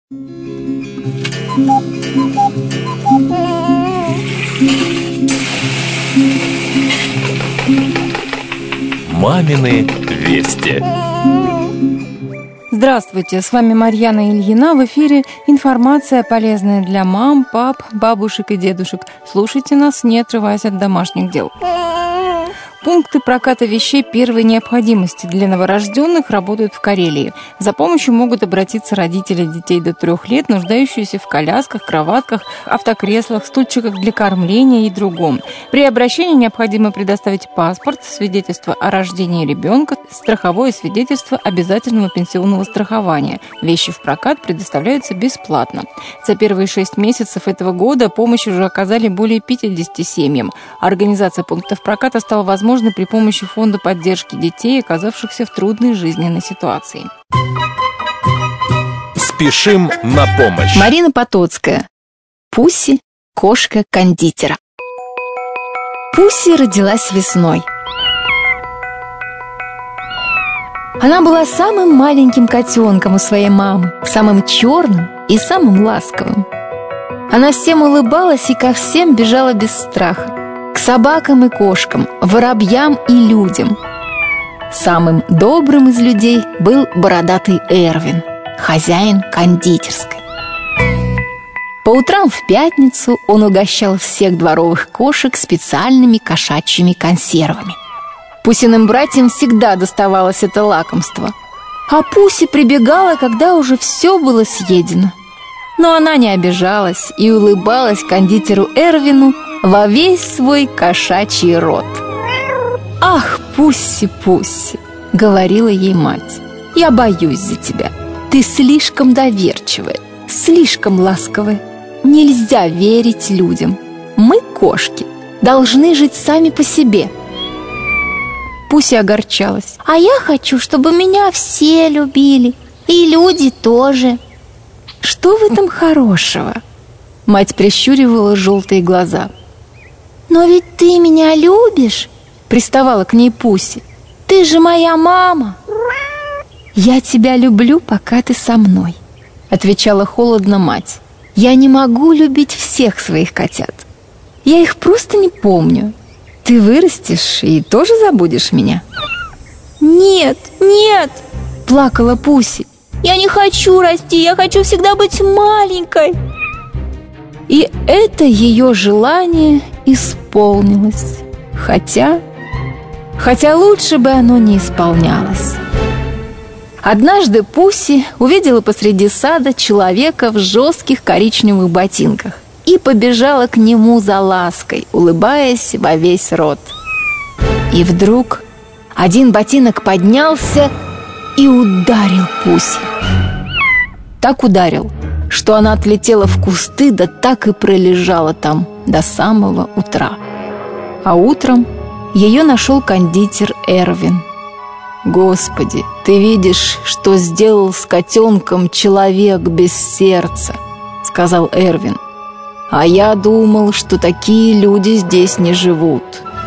Мамины вести. Здравствуйте, с вами Марьяна Ильина. В эфире информация, полезная для мам, пап, бабушек и дедушек. Слушайте нас, не отрываясь от домашних дел. Пункты проката вещей первой необходимости для новорожденных работают в Карелии. За помощью могут обратиться родители детей до 3 лет, нуждающиеся в колясках, кроватках, автокреслах, стульчиках для кормления и другом. При обращении необходимо предоставить паспорт, свидетельство о рождении ребенка, страховое свидетельство обязательного пенсионного страхования. Вещи в прокат предоставляются бесплатно. За первые 6 месяцев этого года помощь уже оказали более 50 семьям. Организация пунктов проката стала возможной при помощи фонда поддержки детей, оказавшихся в трудной жизненной ситуации. Спешим на помощь. Марина Потоцкая. Пусси, кошка кондитера. Пусси родилась весной. Она была самым маленьким котенком у своей мамы, самым черным и самым ласковым. Она всем улыбалась и ко всем бежала без страха. К собакам и кошкам, воробьям и людям. Самым добрым из людей был бородатый Эрвин, хозяин кондитерской. По утрам в пятницу он угощал всех дворовых кошек специальными кошачьими консервами. Пуссиным братьям всегда доставалось это лакомство, а Пусси прибегала, когда уже все было съедено. Но она не обижалась и улыбалась кондитеру Эрвину во весь свой кошачий рот. «Ах, Пусси, Пусси!» — говорила ей мать. «Я боюсь за тебя. Ты слишком доверчивая, слишком ласковая. Нельзя верить людям. Мы, кошки, должны жить сами по себе». Пусси огорчалась. «А я хочу, чтобы меня все любили, и люди тоже». «Что в этом хорошего?» Мать прищуривала желтые глаза. «Но ведь ты меня любишь?» — приставала к ней Пусси. «Ты же моя мама!» «Я тебя люблю, пока ты со мной», — отвечала холодно мать. «Я не могу любить всех своих котят. Я их просто не помню. Ты вырастешь и тоже забудешь меня?» «Нет, нет!» — плакала Пусси. «Я не хочу расти, я хочу всегда быть маленькой!» И это ее желание исполнилось. Хотя лучше бы оно не исполнялось. Однажды Пусси увидела посреди сада человека в жестких коричневых ботинках и побежала к нему за лаской, улыбаясь во весь рот. И вдруг один ботинок поднялся и ударил Пусси. Так ударил, что она отлетела в кусты, да так и пролежала там до самого утра. А утром ее нашел кондитер Эрвин. «Господи, ты видишь, что сделал с котенком человек без сердца», — сказал Эрвин. «А я думал, что такие люди здесь не живут».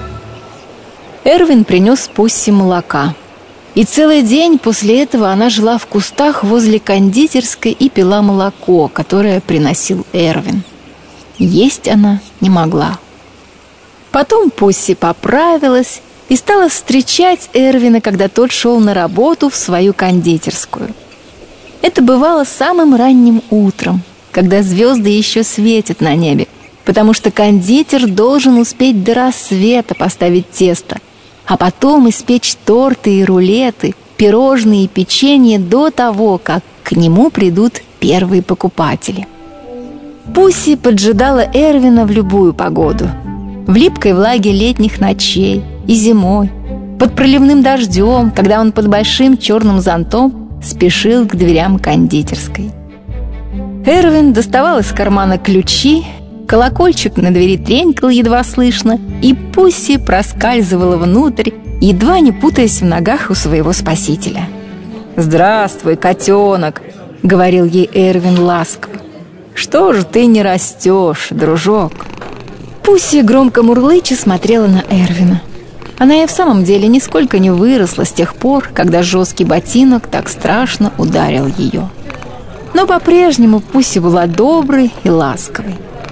Эрвин принес Пусси молока. И целый день после этого она жила в кустах возле кондитерской и пила молоко, которое приносил Эрвин. Есть она не могла. Потом Пусси поправилась и стала встречать Эрвина, когда тот шел на работу в свою кондитерскую. Это бывало самым ранним утром, когда звезды еще светят на небе, потому что кондитер должен успеть до рассвета поставить тесто, а потом испечь торты и рулеты, пирожные и печенье до того, как к нему придут первые покупатели. Пусси поджидала Эрвина в любую погоду. В липкой влаге летних ночей и зимой, под проливным дождем, когда он под большим черным зонтом спешил к дверям кондитерской. Эрвин доставал из кармана ключи, колокольчик на двери тренькал едва слышно, и Пусси проскальзывала внутрь, едва не путаясь в ногах у своего спасителя. «Здравствуй, котенок!» — говорил ей Эрвин ласково. «Что же ты не растешь, дружок?» Пусси громко мурлыча смотрела на Эрвина. Она и в самом деле нисколько не выросла с тех пор, когда жесткий ботинок так страшно ударил ее. Но по-прежнему Пусси была доброй и ласковой.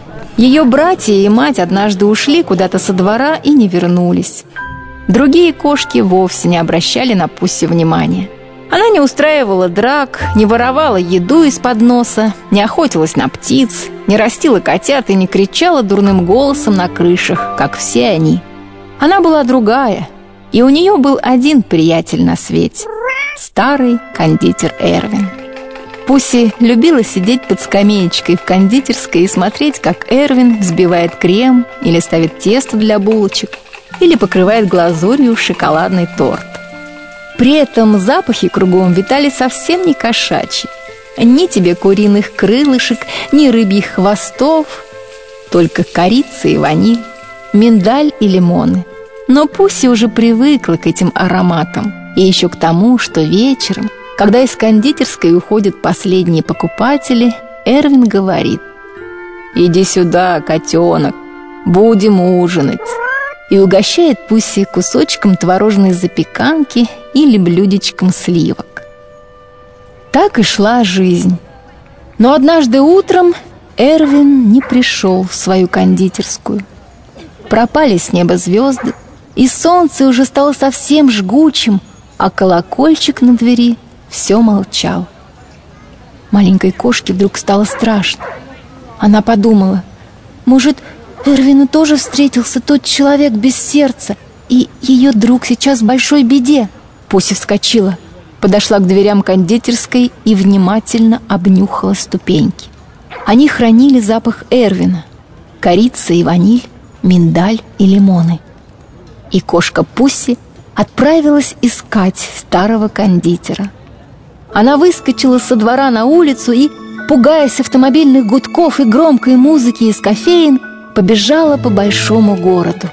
Ее братья и мать однажды ушли куда-то со двора и не вернулись. Другие кошки вовсе не обращали на Пусси внимания. Она не устраивала драк, не воровала еду из-под носа, не охотилась на птиц, не растила котят и не кричала дурным голосом на крышах, как все они. Она была другая, и у нее был один приятель на свете — старый кондитер Эрвин. Пусси любила сидеть под скамеечкой в кондитерской и смотреть, как Эрвин взбивает крем или ставит тесто для булочек, или покрывает глазурью шоколадный торт. При этом запахи кругом витали совсем не кошачьи. Ни тебе куриных крылышек, ни рыбьих хвостов, только корица и ваниль, миндаль и лимоны. Но Пусси уже привыкла к этим ароматам, и еще к тому, что вечером, когда из кондитерской уходят последние покупатели, Эрвин говорит: «Иди сюда, котенок, будем ужинать», и угощает Пусси кусочком творожной запеканки или блюдечком сливок. Так и шла жизнь. Но однажды утром Эрвин не пришел в свою кондитерскую. Пропали с неба звезды, и солнце уже стало совсем жгучим, а колокольчик на двери все молчал. Маленькой кошке вдруг стало страшно. Она подумала: может, Эрвину тоже встретился тот человек без сердца, и ее друг сейчас в большой беде. Пусси вскочила, подошла к дверям кондитерской и внимательно обнюхала ступеньки. Они хранили запах Эрвина: корица и ваниль, миндаль и лимоны. И кошка Пусси отправилась искать старого кондитера. Она выскочила со двора на улицу и, пугаясь автомобильных гудков и громкой музыки из кофеен, побежала по большому городу.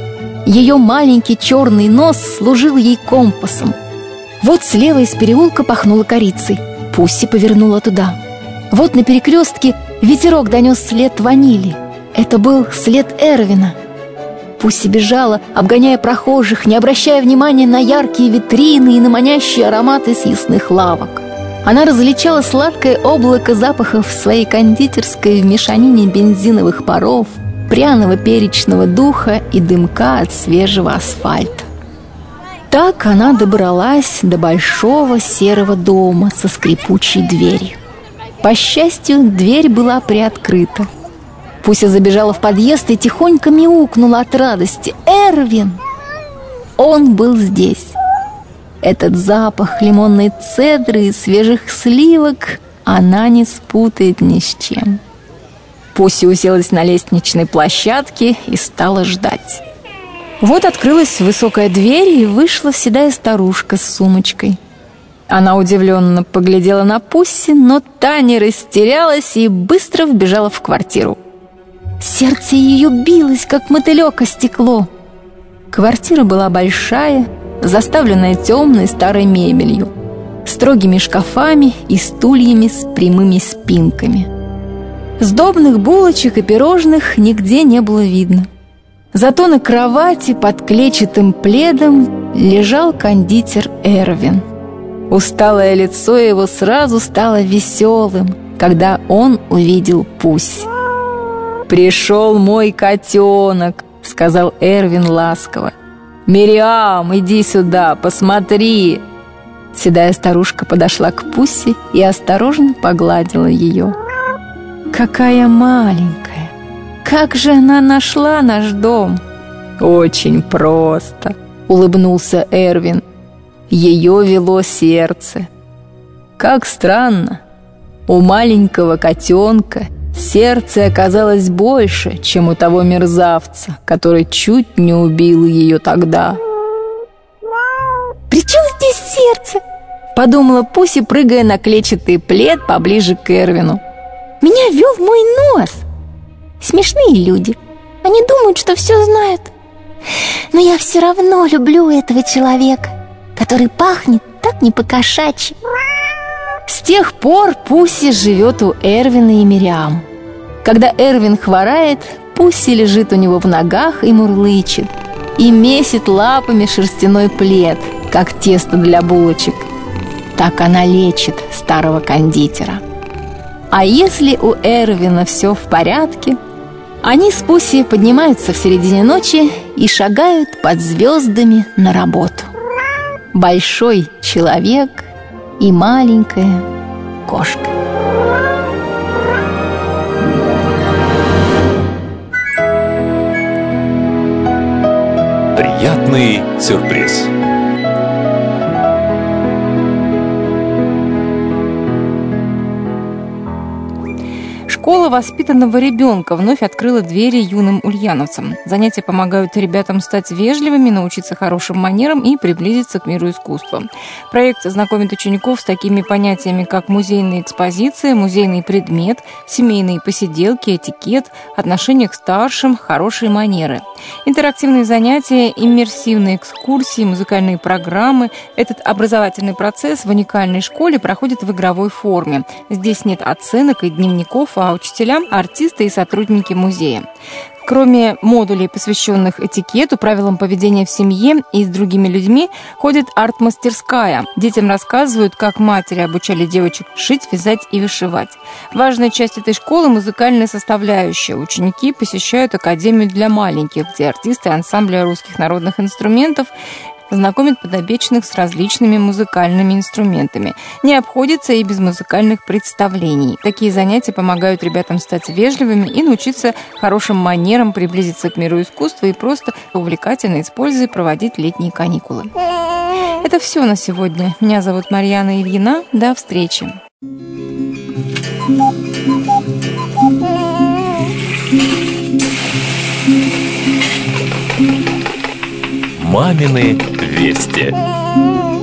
Ее маленький черный нос служил ей компасом. Вот слева из переулка пахнуло корицей. Пусси повернула туда. Вот на перекрестке ветерок донес след ванили. Это был след Эрвина. Пусси бежала, обгоняя прохожих, не обращая внимания на яркие витрины и на манящие ароматы съестных лавок. Она различала сладкое облако запахов в своей кондитерской в мешанине бензиновых паров, пряного перечного духа и дымка от свежего асфальта. Так она добралась до большого серого дома со скрипучей дверью. По счастью, дверь была приоткрыта. Пуся забежала в подъезд и тихонько мяукнула от радости. Эрвин! Он был здесь. Этот запах лимонной цедры и свежих сливок она не спутает ни с чем. Пусси уселась на лестничной площадке и стала ждать. Вот открылась высокая дверь, и вышла седая старушка с сумочкой. Она удивленно поглядела на Пусси, но та не растерялась и быстро вбежала в квартиру. Сердце ее билось, как мотылек о стекло. Квартира была большая, заставленная темной старой мебелью, строгими шкафами и стульями с прямыми спинками. Сдобных булочек и пирожных нигде не было видно. Зато на кровати под клетчатым пледом лежал кондитер Эрвин. Усталое лицо его сразу стало веселым, когда он увидел Пусси. «Пришел мой котенок», — сказал Эрвин ласково. «Мириам, иди сюда, посмотри». Седая старушка подошла к Пусси и осторожно погладила ее. «Какая маленькая! Как же она нашла наш дом?» «Очень просто», — улыбнулся Эрвин. «Ее вело сердце». Как странно, у маленького котенка сердце оказалось больше, чем у того мерзавца, который чуть не убил ее тогда. «При чем здесь сердце?» — подумала Пусси, прыгая на клетчатый плед поближе к Эрвину. «Меня вел мой нос. Смешные люди. Они думают, что все знают. Но я все равно люблю этого человека, который пахнет так не по-кошачьи». С тех пор Пусси живет у Эрвина и Мириам. Когда Эрвин хворает, Пусси лежит у него в ногах и мурлычет, и месит лапами шерстяной плед, как тесто для булочек. Так она лечит старого кондитера. А если у Эрвина все в порядке, они с Пусси поднимаются в середине ночи и шагают под звездами на работу. Большой человек и маленькая кошка. Приятный сюрприз. Школа воспитанного ребенка вновь открыла двери юным ульяновцам. Занятия помогают ребятам стать вежливыми, научиться хорошим манерам и приблизиться к миру искусства. Проект знакомит учеников с такими понятиями, как музейная экспозиция, музейный предмет, семейные посиделки, этикет, отношение к старшим, хорошие манеры. Интерактивные занятия, иммерсивные экскурсии, музыкальные программы. Этот образовательный процесс в уникальной школе проходит в игровой форме. Здесь нет оценок и дневников, а учителя, артисты и сотрудники музея. Кроме модулей, посвященных этикету, правилам поведения в семье и с другими людьми, ходит арт-мастерская. Детям рассказывают, как матери обучали девочек шить, вязать и вышивать. Важная часть этой школы – музыкальная составляющая. Ученики посещают академию для маленьких, где артисты ансамбля русских народных инструментов знакомят подопечных с различными музыкальными инструментами. Не обходится и без музыкальных представлений. Такие занятия помогают ребятам стать вежливыми и научиться хорошим манерам, приблизиться к миру искусства и просто увлекательно используя проводить летние каникулы. Это все на сегодня. Меня зовут Марьяна Ильина. До встречи. Мамины вести.